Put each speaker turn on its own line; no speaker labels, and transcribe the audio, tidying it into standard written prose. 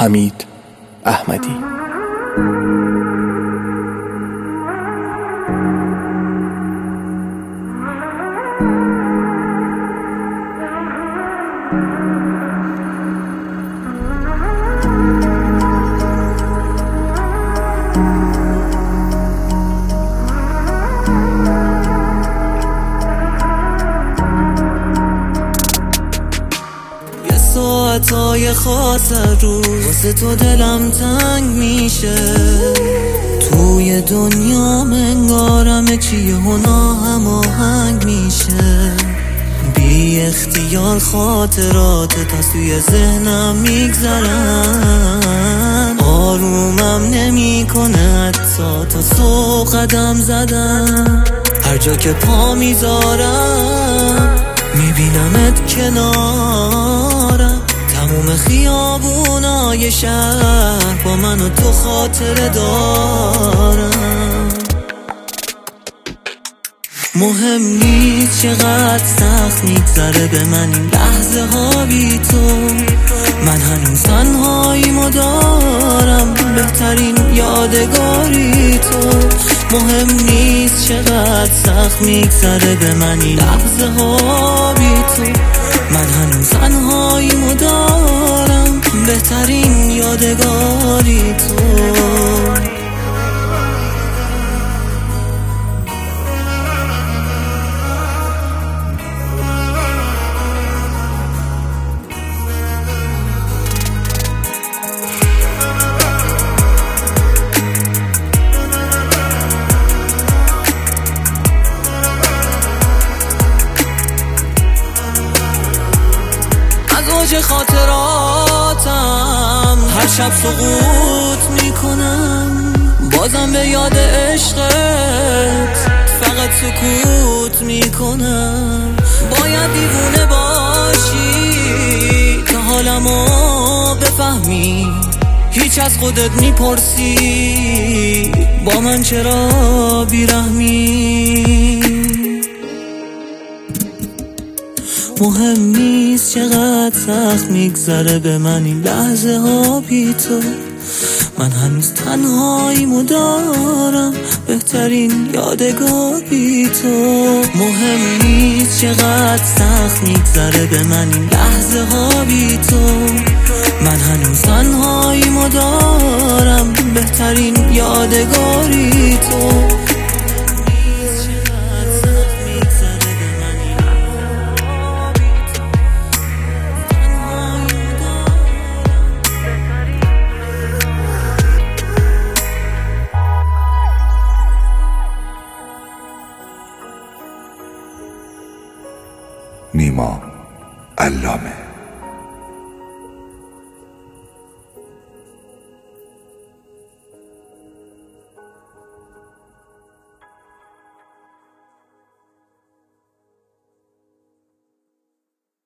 حمید احمدی.
ساعتای خاص روز واسه تو دلم تنگ میشه، توی دنیا منگارم چیه هنا هماهنگ میشه، بی اختیار خاطرات تا توی ذهنم میگذرن، آرومم نمی کنه حتی تا صبح قدم زدن، هر جا که پا میذارم میبینمت کنارم، تموم خیابونای شهر با من و تو خاطره دارم. مهم نیست چقدر سخت میگذره به من این لحظه ها بی تو، من هنوز تنهاییمو دارم، بهترین یادگاری تو. مهم نیست چقدر سخت میگذره به من این لحظه ها بی تو، من هنوز تنهاییمو دارم، بهترین یادگاری تو. اوج خاطراتم هر شب سقوط میکنم، بازم به یاد عشقت فقط سکوت میکنم. باید دیوونه باشی تا حالمو بفهمی، هیچ از خودت میپرسی با من چرا بیرحمی. مهم نیست چقدر سخت میگذره به من این لحظه ها بی تو، من هنوز تنهاییمو دارم، بهترین یادگار بی تو. مهم نیست چقدر سخت میگذره به من این لحظه ها بی تو، من هنوز تنهاییمو دارم، بهترین یادگاری تو.
نیما علامه.